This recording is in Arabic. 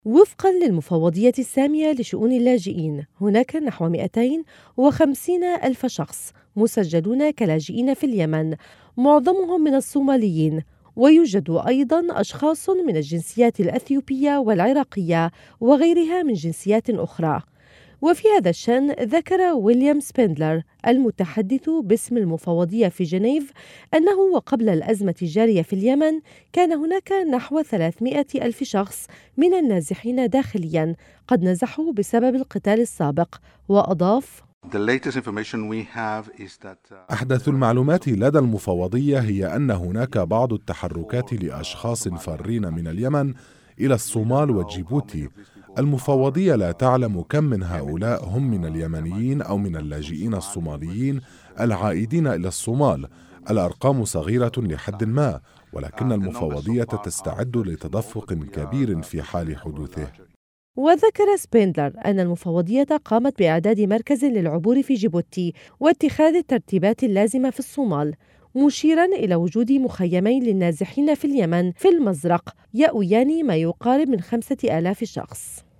وفقاً للمفوضية السامية لشؤون اللاجئين، هناك نحو 250 ألف شخص مسجلون كلاجئين في اليمن، معظمهم من الصوماليين، ويوجد أيضاً أشخاص من الجنسيات الأثيوبية والعراقية وغيرها من جنسيات أخرى. وفي هذا الشأن ذكر ويليام سبندلر المتحدث باسم المفوضية في جنيف أنه وقبل الأزمة الجارية في اليمن كان هناك نحو 300 ألف شخص من النازحين داخليا قد نزحوا بسبب القتال السابق، وأضاف: أحدث المعلومات لدى المفوضية هي أن هناك بعض التحركات لأشخاص فارين من اليمن إلى الصومال وجيبوتي. المفوضية لا تعلم كم من هؤلاء هم من اليمنيين أو من اللاجئين الصوماليين العائدين إلى الصومال. الأرقام صغيرة لحد ما، ولكن المفوضية تستعد لتدفق كبير في حال حدوثه. وذكر سبيندلر أن المفوضية قامت بإعداد مركز للعبور في جيبوتي واتخاذ الترتيبات اللازمة في الصومال، مشيرا إلى وجود مخيمين للنازحين في اليمن في المزرق يأويان ما يقارب من 5000 شخص.